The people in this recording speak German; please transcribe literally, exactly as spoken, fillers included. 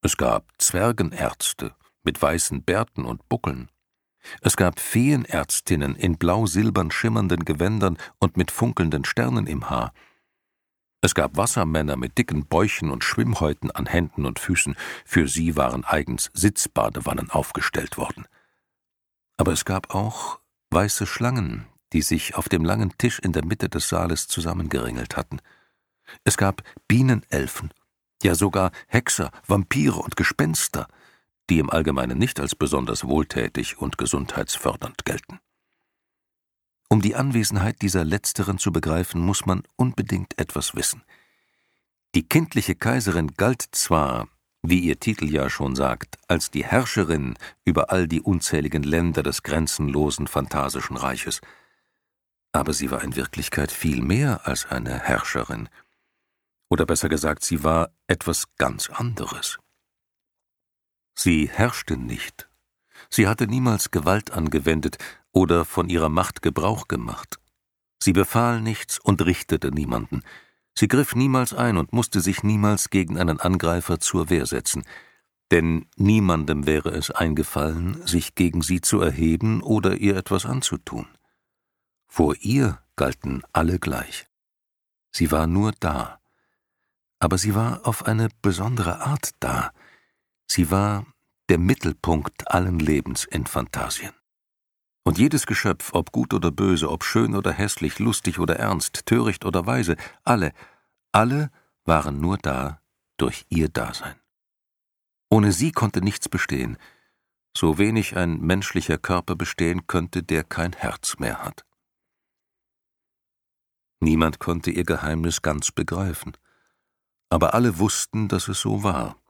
Es gab Zwergenärzte mit weißen Bärten und Buckeln. Es gab Feenärztinnen in blau-silbern schimmernden Gewändern und mit funkelnden Sternen im Haar. Es gab Wassermänner mit dicken Bäuchen und Schwimmhäuten an Händen und Füßen, für sie waren eigens Sitzbadewannen aufgestellt worden. Aber es gab auch weiße Schlangen, die sich auf dem langen Tisch in der Mitte des Saales zusammengeringelt hatten. Es gab Bienenelfen, ja sogar Hexer, Vampire und Gespenster, die im Allgemeinen nicht als besonders wohltätig und gesundheitsfördernd gelten. Um die Anwesenheit dieser Letzteren zu begreifen, muss man unbedingt etwas wissen. Die kindliche Kaiserin galt zwar, wie ihr Titel ja schon sagt, als die Herrscherin über all die unzähligen Länder des grenzenlosen, phantasischen Reiches, aber sie war in Wirklichkeit viel mehr als eine Herrscherin. Oder besser gesagt, sie war etwas ganz anderes. Sie herrschte nicht. Sie hatte niemals Gewalt angewendet oder von ihrer Macht Gebrauch gemacht. Sie befahl nichts und richtete niemanden. Sie griff niemals ein und musste sich niemals gegen einen Angreifer zur Wehr setzen, denn niemandem wäre es eingefallen, sich gegen sie zu erheben oder ihr etwas anzutun. Vor ihr galten alle gleich. Sie war nur da, aber sie war auf eine besondere Art da. Sie war der Mittelpunkt allen Lebens in Phantasien. Und jedes Geschöpf, ob gut oder böse, ob schön oder hässlich, lustig oder ernst, töricht oder weise, alle, alle waren nur da durch ihr Dasein. Ohne sie konnte nichts bestehen, so wenig ein menschlicher Körper bestehen könnte, der kein Herz mehr hat. Niemand konnte ihr Geheimnis ganz begreifen, aber alle wussten, dass es so war.